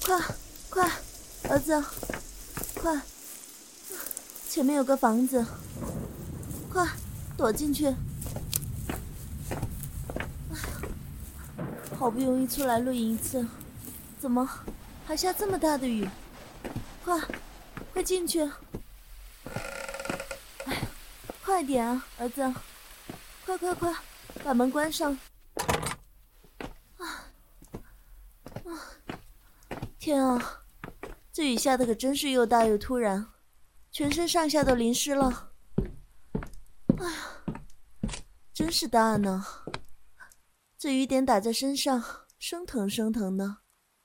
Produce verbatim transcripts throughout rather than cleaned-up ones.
快快，儿子，快！前面有个房子，快躲进去！哎呀，好不容易出来露营一次，怎么还下这么大的雨？快，快进去！哎呀，快点啊，儿子！快快快，把门关上！啊啊！天啊，这雨下的可真是又大又突然，全身上下都淋湿了。哎呀，真是大呢！这雨点打在身上，生疼生疼的。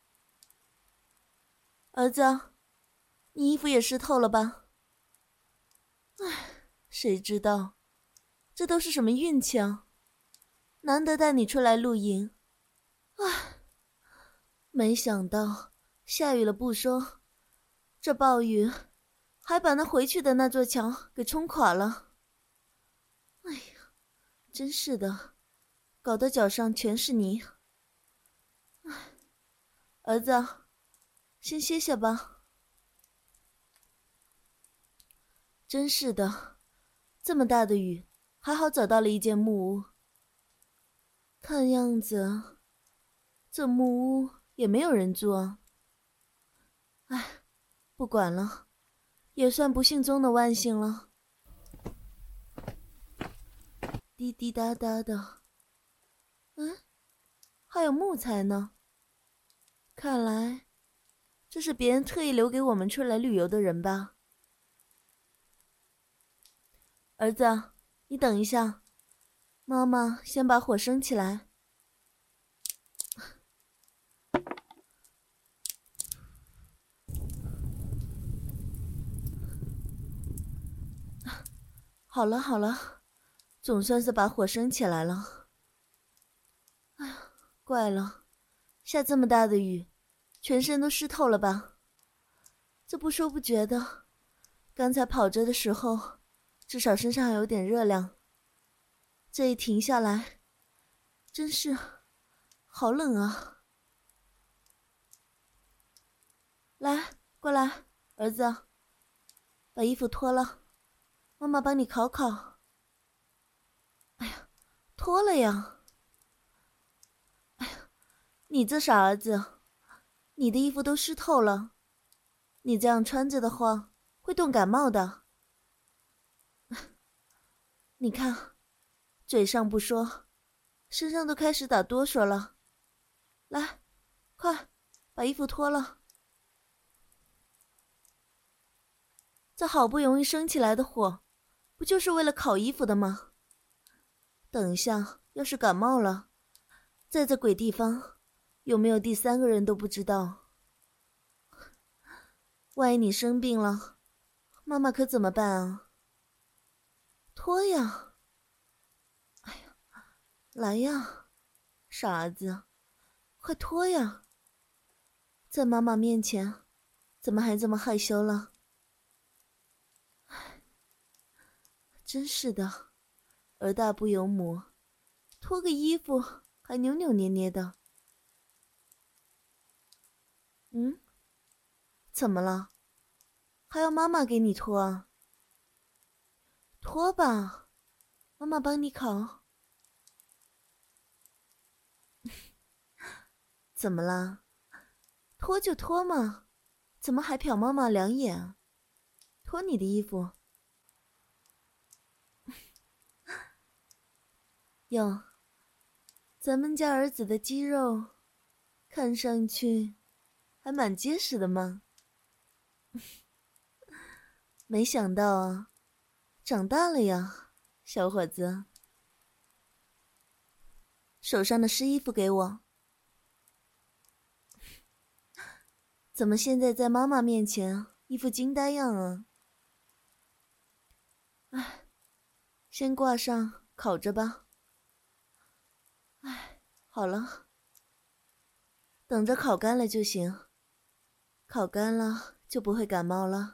儿子，你衣服也湿透了吧？哎，谁知道，这都是什么运气啊！难得带你出来露营，哎，没想到下雨了不说，这暴雨还把那回去的那座桥给冲垮了。哎呀，真是的，搞得脚上全是泥。哎，儿子，先歇歇吧。真是的，这么大的雨，还好找到了一间木屋。看样子，这木屋也没有人住啊。哎，不管了，也算不幸中的万幸了。滴滴答答的，嗯，还有木材呢。看来，这是别人特意留给我们出来旅游的人吧。儿子，你等一下，妈妈先把火升起来。好了好了，总算是把火升起来了。哎呀，怪了，下这么大的雨，全身都湿透了吧？这不说不觉的，刚才跑着的时候，至少身上还有点热量。这一停下来，真是好冷啊！来，过来，儿子，把衣服脱了，妈妈帮你烤烤。哎呀，脱了呀！哎呀，你这傻儿子，你的衣服都湿透了，你这样穿着的话会冻感冒的。你看，嘴上不说，身上都开始打哆嗦了。来，快把衣服脱了。这好不容易升起来的火，不就是为了烤衣服的吗？等一下要是感冒了，在这鬼地方有没有第三个人都不知道。万一你生病了，妈妈可怎么办啊？脱呀！哎呀，来呀，傻儿子，快脱呀！在妈妈面前，怎么还这么害羞了？唉，真是的，儿大不由母，脱个衣服还扭扭捏捏的。嗯，怎么了？还要妈妈给你脱啊？脱吧，妈妈帮你烤。怎么啦？脱就脱嘛，怎么还瞟妈妈两眼啊？脱你的衣服。哟，咱们家儿子的肌肉，看上去还蛮结实的嘛。没想到啊，长大了呀，小伙子。手上的湿衣服给我。怎么现在在妈妈面前一副惊呆样啊？哎，先挂上烤着吧。哎，好了，等着烤干了就行。烤干了就不会感冒了。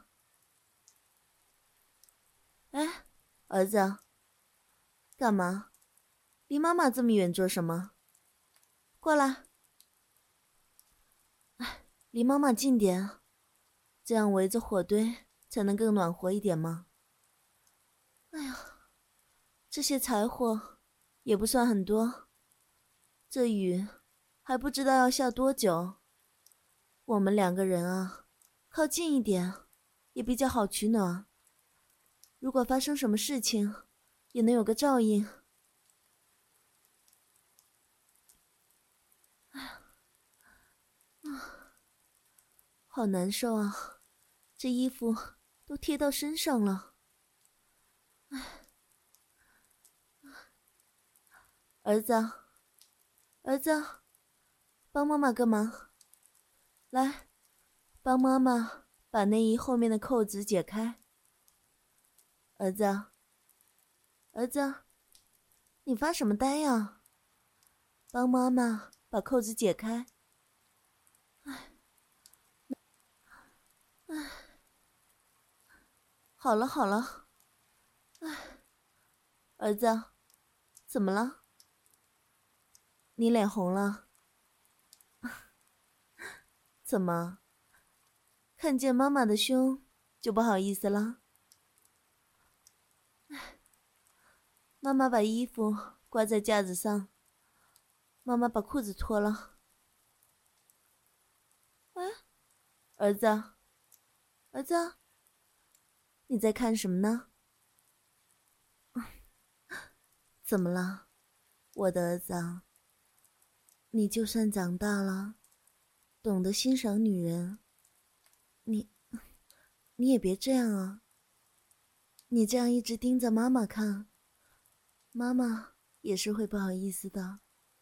哎，儿子，干嘛？离妈妈这么远做什么？过来。哎， 离妈妈近点，这样围着火堆才能更暖和一点嘛。哎呀，这些柴火也不算很多，这雨还不知道要下多久。我们两个人啊，靠近一点也比较好取暖。如果发生什么事情，也能有个照应。哎呀，啊，好难受啊！这衣服都贴到身上了。哎，儿子，儿子，帮妈妈个忙，来，帮妈妈把内衣后面的扣子解开。儿子，儿子，你发什么呆呀？帮妈妈把扣子解开。哎，哎，好了好了。哎，儿子，怎么了？你脸红了？怎么？看见妈妈的胸就不好意思了？哎，妈妈把衣服挂在架子上，妈妈把裤子脱了。哎，儿子，儿子，你在看什么呢？怎么了，我的儿子啊？你就算长大了，懂得欣赏女人，你，你也别这样啊！你这样一直盯着妈妈看，妈妈也是会不好意思的。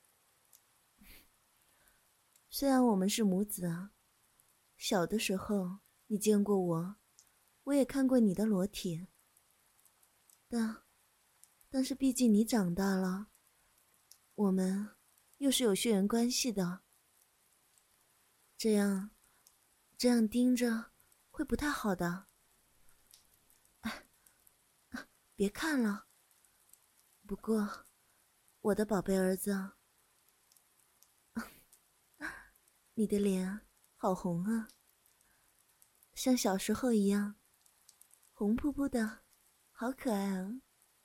虽然我们是母子啊，小的时候你见过我，我也看过你的裸体，但，但是毕竟你长大了，我们又是有血缘关系的，这样，这样盯着会不太好的。哎，别看了。不过，我的宝贝儿子，你的脸好红啊，像小时候一样，红扑扑的，好可爱啊！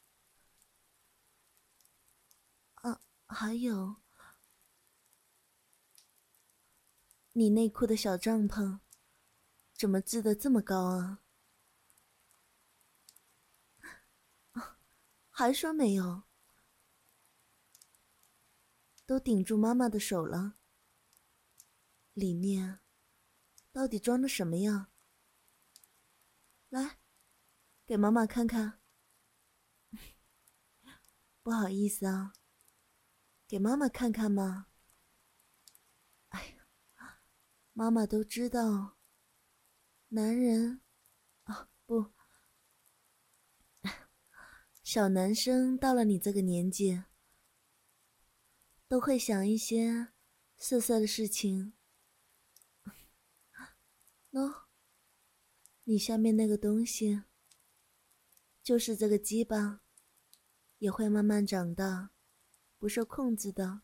啊，还有，你内裤的小帐篷，怎么织得这么高啊？啊，还说没有，都顶住妈妈的手了。里面到底装的什么呀？来，给妈妈看看。不好意思啊，给妈妈看看嘛。哎呀，妈妈都知道，男人，啊，不，小男生到了你这个年纪，都会想一些色色的事情。喏，你下面那个东西，就是这个鸡巴，也会慢慢长大，不受控制的，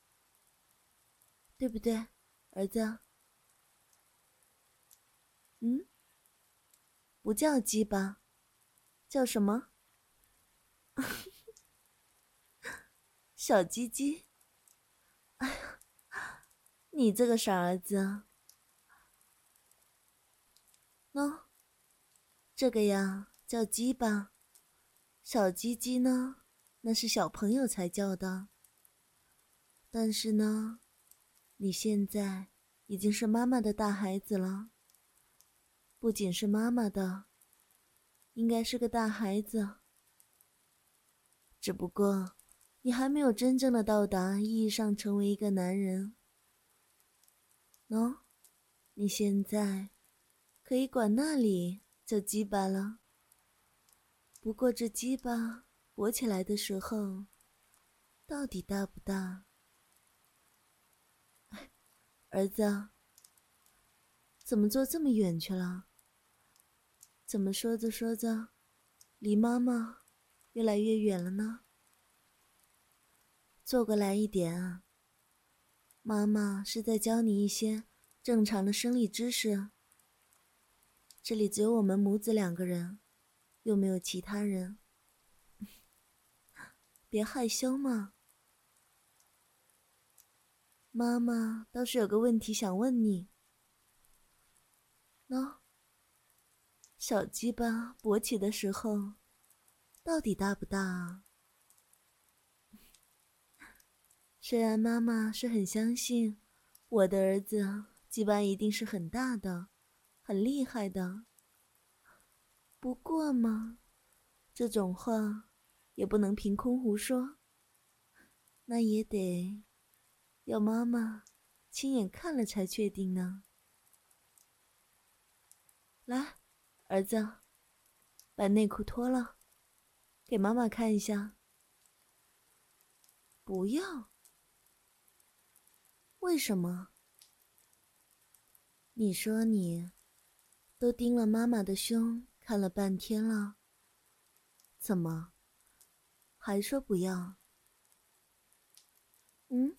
对不对，儿子？嗯，不叫鸡巴，叫什么？小鸡鸡。哎呀，你这个傻儿子啊！喏，这个呀叫鸡巴，小鸡鸡呢，那是小朋友才叫的。但是呢，你现在已经是妈妈的大孩子了，不仅是妈妈的，应该是个大孩子。只不过，你还没有真正的到达意义上成为一个男人。喏，你现在可以管那里叫鸡巴了。不过这鸡巴勃起来的时候，到底大不大？哎，儿子，怎么坐这么远去了？怎么说着说着，离妈妈越来越远了呢？坐过来一点啊，妈妈是在教你一些正常的生理知识。这里只有我们母子两个人，又没有其他人。别害羞嘛。妈妈倒是有个问题想问你。喏，小鸡巴勃起的时候，到底大不大啊？虽然妈妈是很相信我的儿子鸡巴一定是很大的，很厉害的，不过嘛，这种话也不能凭空胡说，那也得要妈妈亲眼看了才确定呢。来，儿子，把内裤脱了，给妈妈看一下。不要。为什么？你说你都盯了妈妈的胸看了半天了，怎么还说不要？嗯？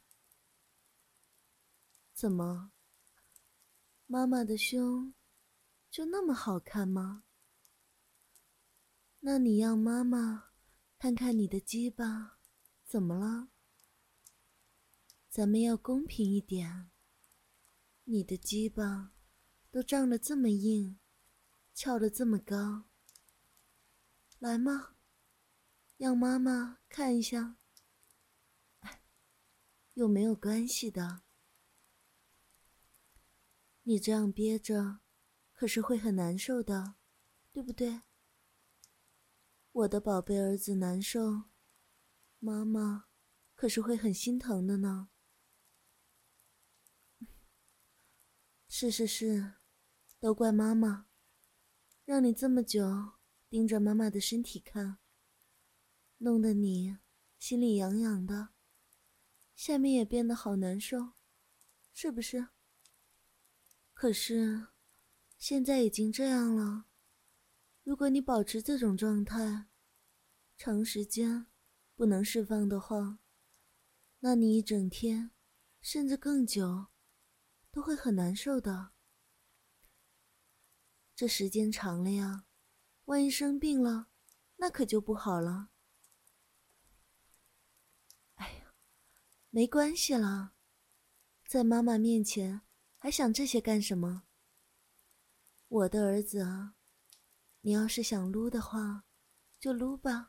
怎么？妈妈的胸就那么好看吗？那你让妈妈看看你的鸡巴，怎么了？咱们要公平一点。你的鸡巴都胀得这么硬，翘得这么高，来嘛，让妈妈看一下。又没有关系的。你这样憋着，可是会很难受的，对不对？我的宝贝儿子难受，妈妈可是会很心疼的呢。是是是，都怪妈妈，让你这么久盯着妈妈的身体看，弄得你心里痒痒的，下面也变得好难受，是不是？可是现在已经这样了，如果你保持这种状态，长时间不能释放的话，那你一整天甚至更久都会很难受的。这时间长了呀，万一生病了，那可就不好了。哎呀，没关系啦，在妈妈面前还想这些干什么？我的儿子啊，你要是想撸的话，就撸吧。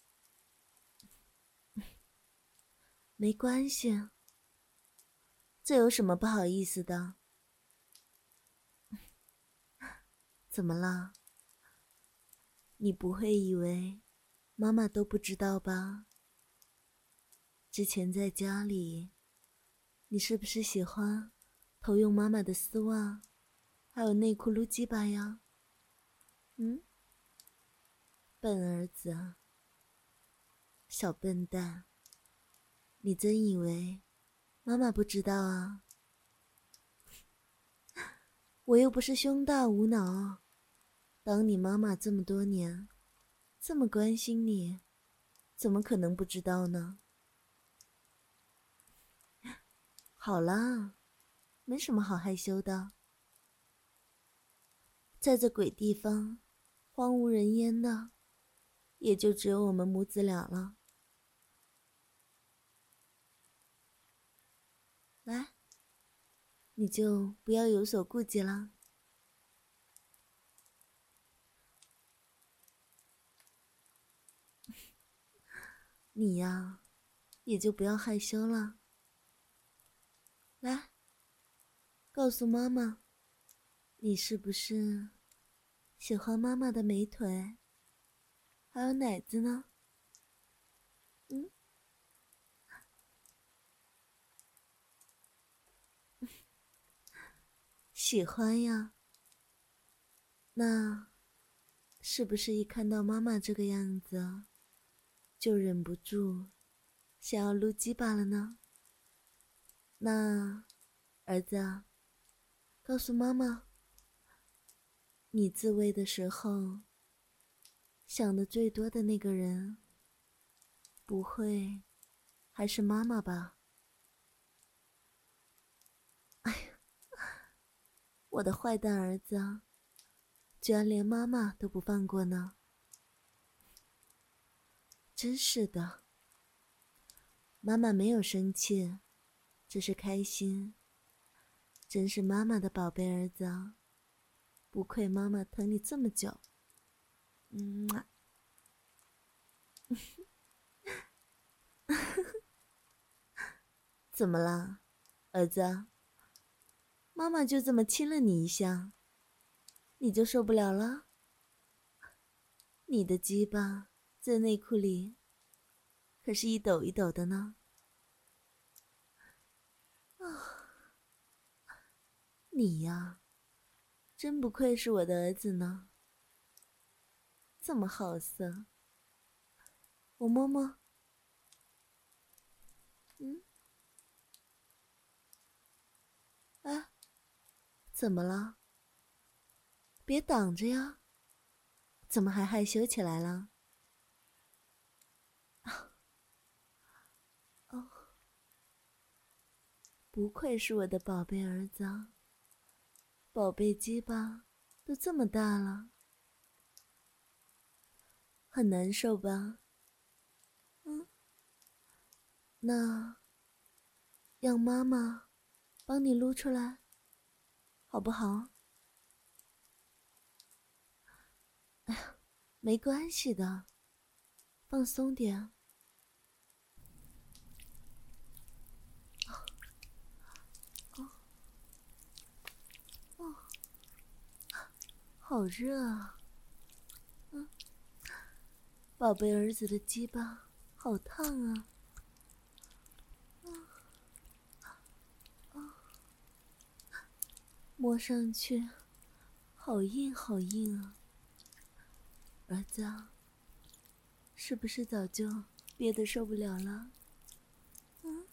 没关系，这有什么不好意思的？怎么了？你不会以为妈妈都不知道吧？之前在家里，你是不是喜欢偷用妈妈的丝袜，还有内裤撸鸡巴呀？嗯？笨儿子啊，小笨蛋，你真以为妈妈不知道啊？我又不是胸大无脑，当你妈妈这么多年，这么关心你，怎么可能不知道呢？好啦，没什么好害羞的。在这鬼地方，荒无人烟的，也就只有我们母子俩了。来，你就不要有所顾忌了。你呀，也就不要害羞了。来，告诉妈妈，你是不是喜欢妈妈的美腿，还有奶子呢？嗯？喜欢呀。那是不是一看到妈妈这个样子，就忍不住想要撸鸡巴了呢？那儿子啊，告诉妈妈，你自慰的时候想的最多的那个人，不会还是妈妈吧？哎呀， 我的坏蛋儿子，居然连妈妈都不放过呢！真是的，妈妈没有生气，只是开心。真是妈妈的宝贝儿子啊，不愧妈妈疼你这么久。嗯啊，怎么了，儿子？妈妈就这么亲了你一下，你就受不了了？你的鸡巴在内裤里可是一抖一抖的呢。啊，你呀，真不愧是我的儿子呢，这么好色。我摸摸。嗯，哎，怎么了？别挡着呀，怎么还害羞起来了？哦，不愧是我的宝贝儿子啊，宝贝鸡巴都这么大了，很难受吧？嗯，那让妈妈帮你撸出来，好不好？哎呀，没关系的，放松点。哦哦，好热啊！嗯，宝贝儿子的鸡巴好烫啊！摸上去好硬好硬啊！儿子啊，是不是早就憋得受不了了？嗯，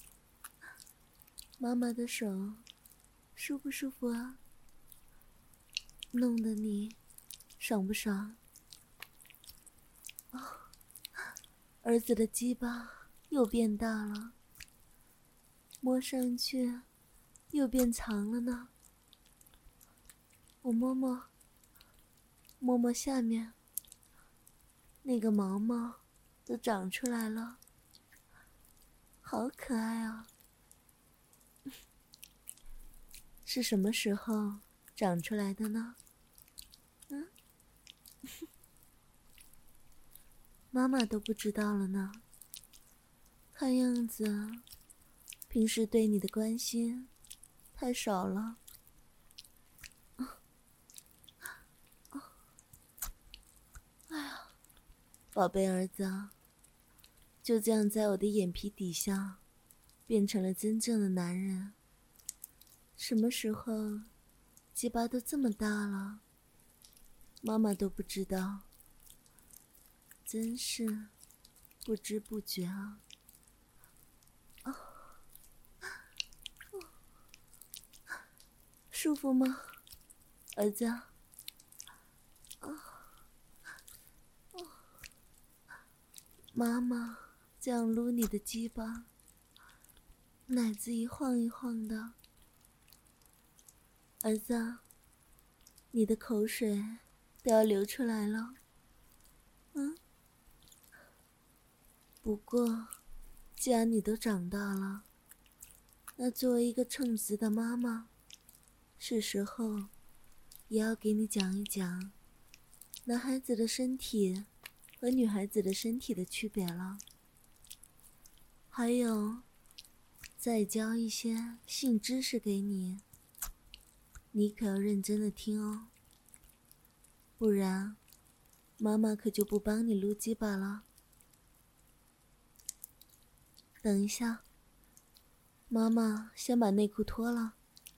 妈妈的手舒不舒服啊？弄得你爽不爽？哦，儿子的鸡巴又变大了，摸上去又变长了呢。我摸摸，摸摸下面，那个毛毛都长出来了，好可爱啊！是什么时候长出来的呢？嗯，妈妈都不知道了呢。看样子，平时对你的关心太少了。哎呀，宝贝儿子，就这样在我的眼皮底下，变成了真正的男人。什么时候，鸡巴都这么大了，妈妈都不知道，真是不知不觉啊！哦，哦，舒服吗，儿子？哦，哦，妈妈这样撸你的鸡巴，奶子一晃一晃的。儿子，你的口水都要流出来了。嗯，不过，既然你都长大了，那作为一个称职的妈妈，是时候也要给你讲一讲男孩子的身体和女孩子的身体的区别了。还有，再教一些性知识给你，你可要认真的听哦，不然妈妈可就不帮你撸鸡巴了。等一下，妈妈先把内裤脱了。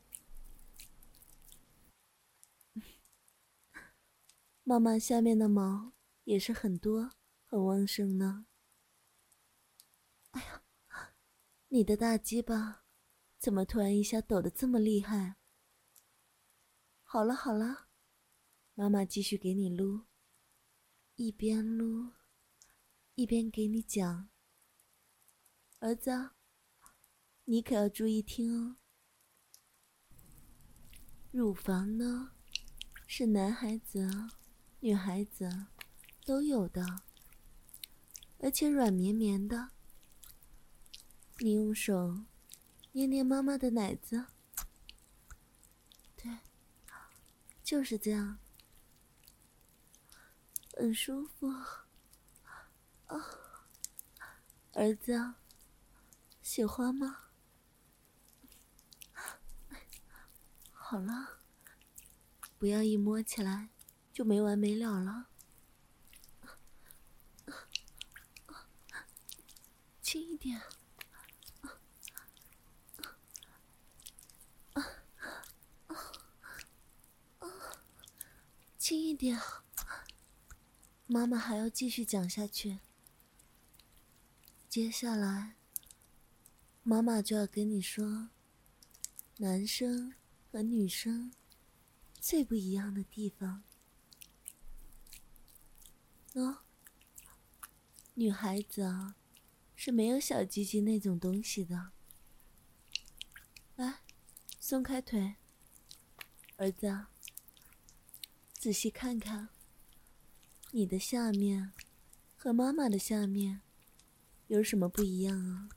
妈妈下面的毛也是很多很旺盛呢。哎呀，你的大鸡巴怎么突然一下抖得这么厉害？好了好了，妈妈继续给你撸，一边撸一边给你讲。儿子，你可要注意听哦。 乳房呢，是男孩子、女孩子都有的，而且软绵绵的。你用手捏捏妈妈的奶子，对，就是这样，很舒服。啊，儿子，喜欢吗？好了，不要一摸起来就没完没了了。轻一点。轻一点，妈妈还要继续讲下去。接下来，妈妈就要跟你说，男生和女生最不一样的地方。哦，女孩子啊，是没有小鸡鸡那种东西的。来，松开腿，儿子啊，仔细看看，你的下面和妈妈的下面有什么不一样啊？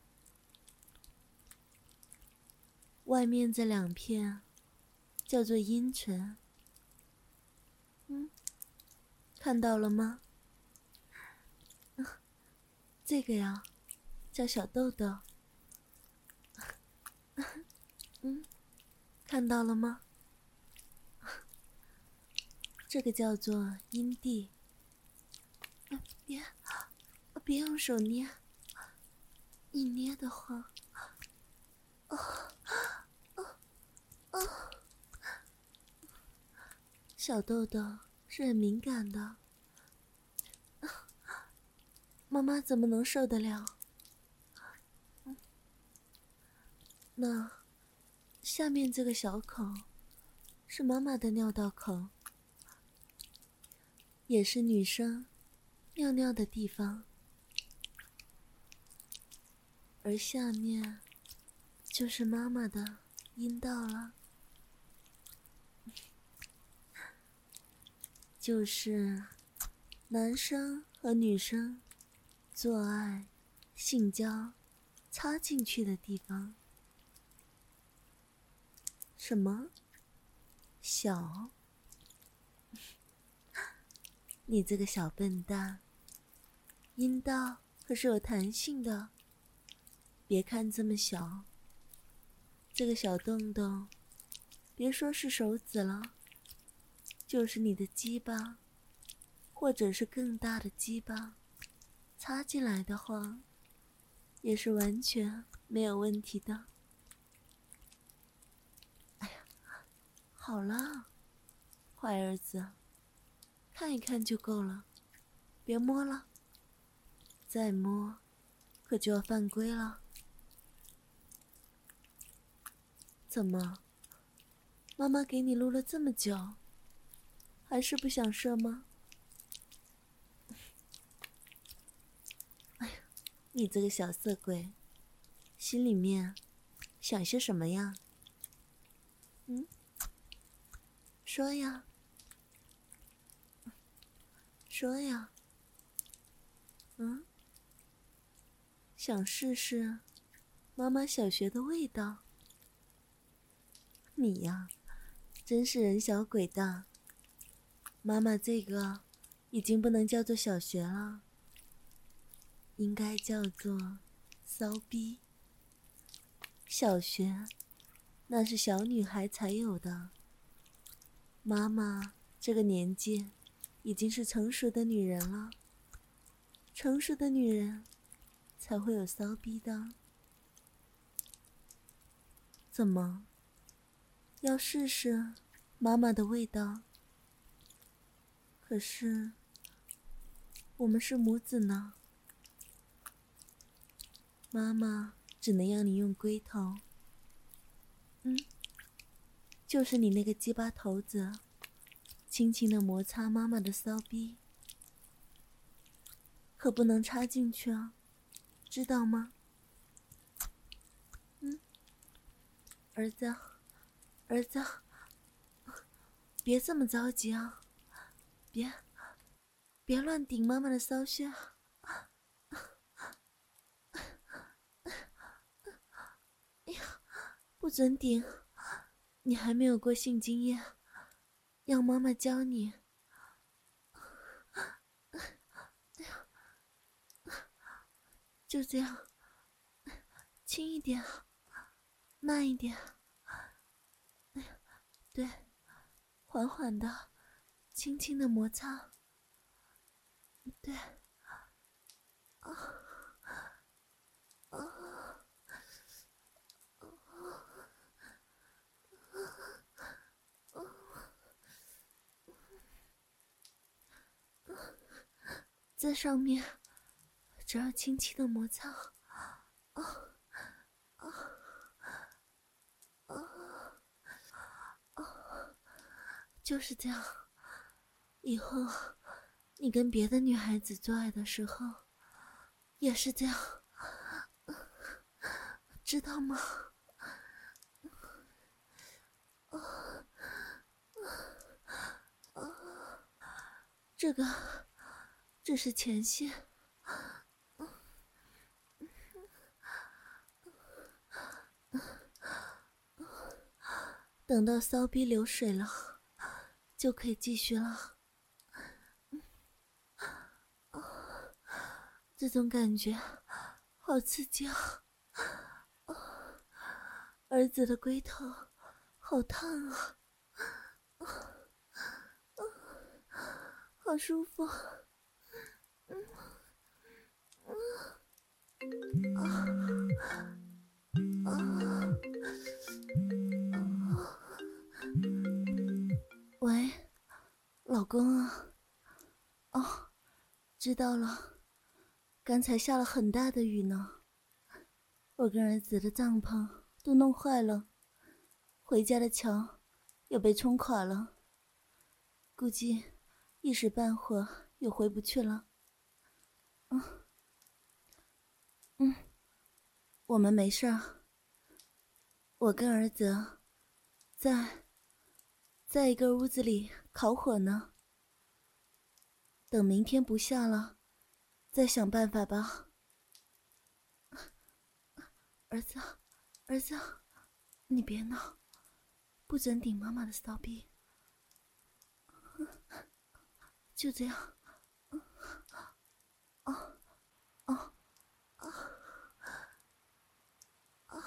外面这两片叫做阴唇，嗯，看到了吗？这个呀，叫小豆豆。嗯，看到了吗？这个叫做阴蒂。啊，别，别用手捏，一捏的话，啊啊啊！小豆豆是很敏感的，妈妈怎么能受得了？嗯，那下面这个小口是妈妈的尿道口，也是女生尿尿的地方，而下面就是妈妈的阴道了，就是男生和女生做爱、性交、插进去的地方。什么？小？你这个小笨蛋，阴道可是有弹性的，别看这么小，这个小洞洞，别说是手指了，就是你的鸡巴，或者是更大的鸡巴，插进来的话，也是完全没有问题的。哎呀，好了，坏儿子，看一看就够了，别摸了，再摸可就要犯规了。怎么，妈妈给你录了这么久，还是不想射吗？哎呀，你这个小色鬼，心里面想些什么呀？嗯，说呀，说呀。嗯，想试试妈妈小学的味道。你呀，真是人小鬼大。妈妈这个已经不能叫做小学了，应该叫做骚逼。小学那是小女孩才有的，妈妈这个年纪已经是成熟的女人了，成熟的女人才会有骚逼的。怎么，要试试妈妈的味道？可是我们是母子呢，妈妈只能让你用龟头，嗯，就是你那个鸡巴头子，轻轻地摩擦妈妈的骚逼，可不能插进去啊，知道吗？嗯，儿子，儿子， 别这么着急啊，别别乱顶妈妈的骚穴。哎呀，不准顶，你还没有过性经验，让妈妈教你。哎呀，就这样，轻一点，慢一点。哎呀，对，缓缓的，轻轻的摩擦。对，啊啊。在上面，只要轻轻的摩擦，啊啊啊啊！就是这样。以后你跟别的女孩子做爱的时候，也是这样，知道吗？啊啊！这个只是前戏。等到骚逼流水了，就可以继续了。这种感觉好刺激啊！儿子的龟头好烫啊！好舒服。嗯嗯啊啊！喂，老公啊。哦，知道了。刚才下了很大的雨呢，我跟儿子的帐篷都弄坏了，回家的桥又被冲垮了，估计一时半会儿又回不去了。嗯嗯，我们没事儿。我跟儿子在在一个屋子里烤火呢，等明天不下了再想办法吧。儿子儿子，你别闹，不准顶妈妈的骚逼。就这样。哦哦哦哦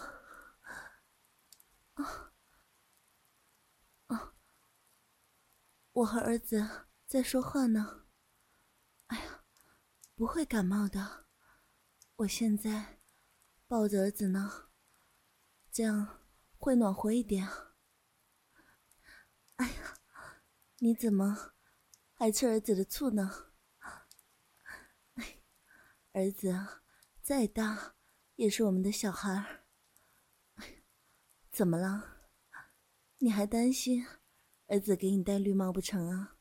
哦哦！我和儿子在说话呢。哎呀，不会感冒的，我现在抱着儿子呢，这样会暖和一点。哎呀，你怎么还吃儿子的醋呢？哎，儿子再大也是我们的小孩。哎，怎么了？你还担心儿子给你戴绿帽不成啊？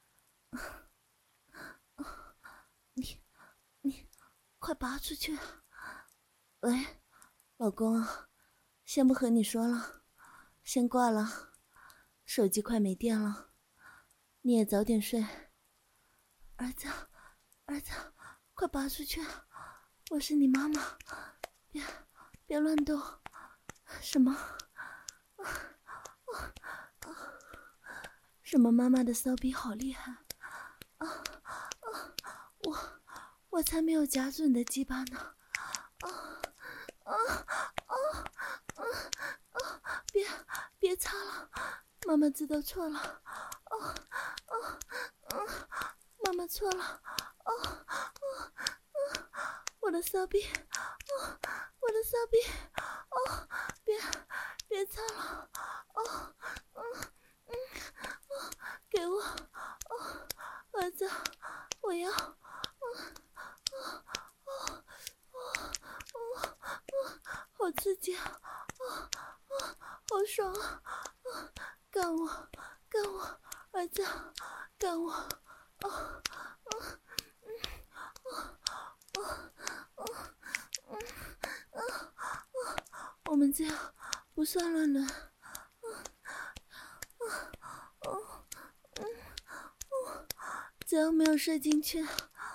你你快拔出去！喂，老公啊，先不和你说了，先挂了，手机快没电了，你也早点睡。儿子，儿子，快拔出去！我是你妈妈，别别乱动。什么？什么妈妈的骚逼好厉害啊啊！我我才没有夹住你的鸡巴呢！啊啊啊啊啊！别别擦了，妈妈知道错了。啊啊啊！妈妈错了。啊啊啊！我的骚逼！啊，我的骚逼！啊，别别擦了！啊嗯嗯啊，给我！啊，儿子，我要！啊啊啊啊啊！好刺激啊！啊啊，好爽啊！啊，干我，干我，儿子，干我！啊啊嗯啊啊啊嗯啊啊！我们这样不算乱伦。啊啊啊！ 只要没有射进去，啊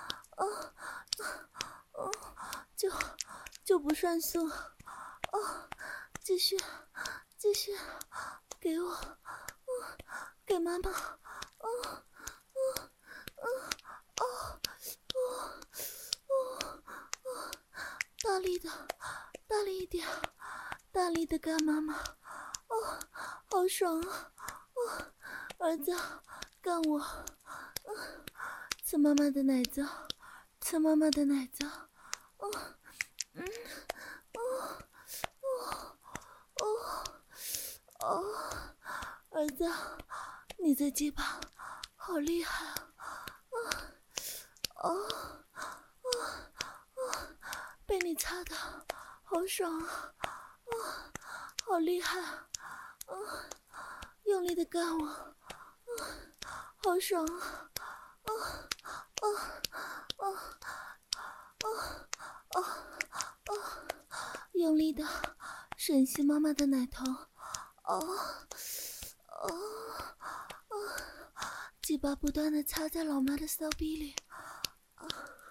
啊，就就不算数。啊，继续，继续，给我，啊，给妈妈，啊啊啊啊啊啊！大力的，大力一点，大力的干妈妈，哦，好爽啊！哦，儿子，干我，嗯，吃妈妈的奶罩，吃妈妈的奶罩，哦，嗯，哦，哦，哦，哦，儿子，你这鸡巴好厉害啊！哦，哦，哦，被你插的好爽啊！哦，好厉害啊！哦，用力的干我，哦，好爽啊！哦，哦，哦，哦，哦，哦，用力的吮吸妈妈的奶头，哦，哦，哦，鸡巴不断的插在老妈的骚逼里，啊，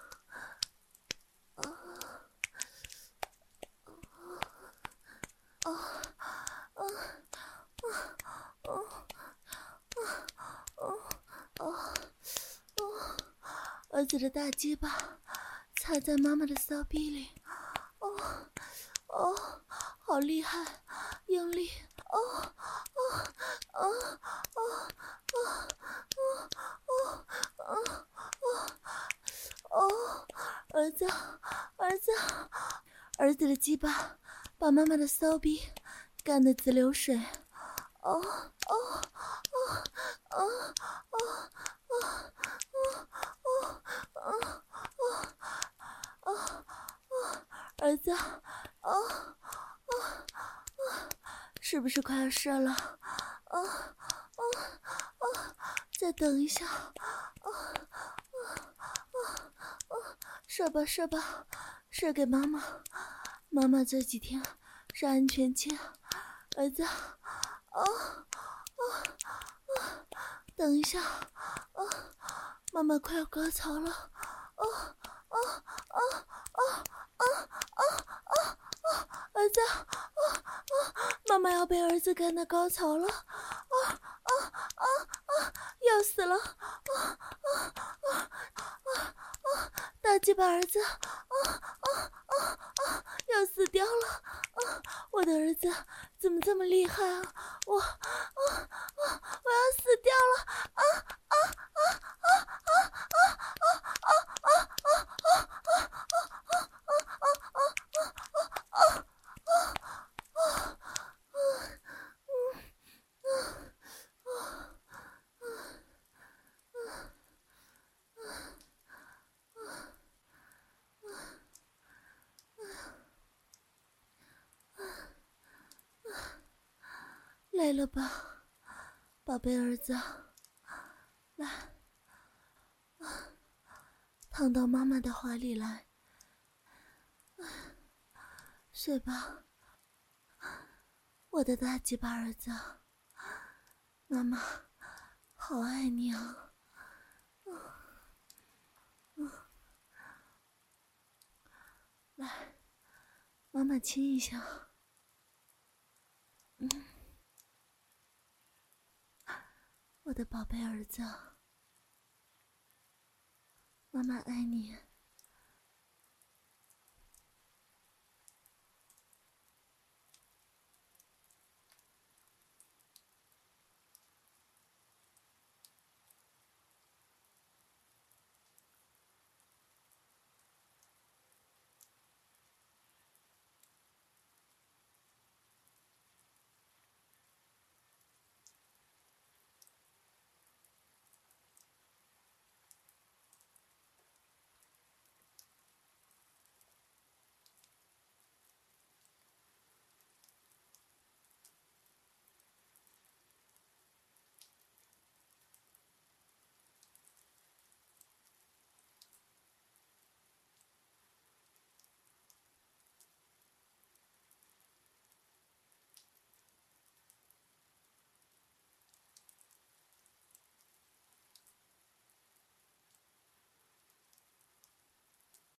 啊，啊，啊，啊，啊，啊，儿子的大鸡巴插在妈妈的骚逼里，哦，哦，好厉害，用力，哦，哦，哦，哦，哦，哦，哦，哦，哦，儿子，儿子，儿子的鸡巴把妈妈的骚逼干得直流水，哦，哦，哦，哦，哦，哦，哦，哦，儿子，哦，哦，哦，是不是快要射了？哦，哦，哦，再等一下，哦，哦，哦，射吧，射吧，射给妈妈。妈妈这几天是安全期，儿子，哦，哦，哦，等一下，哦，妈妈快要高潮了，哦，哦，哦，哦，哦，哦，哦，哦，儿子，哦，哦，妈妈要被儿子干到高潮了，啊啊啊啊，要死了，啊啊啊啊啊！大鸡巴儿子，啊啊啊啊，要死掉了，啊！我的儿子怎么这么厉害啊？我啊啊，我要死掉了，啊啊啊啊啊啊啊啊啊啊累了吧，宝贝儿子，来，躺到妈妈的怀里来，睡吧，我的大鸡巴儿子，妈妈好爱你啊！来，妈妈亲一下，嗯，我的宝贝儿子，妈妈爱你。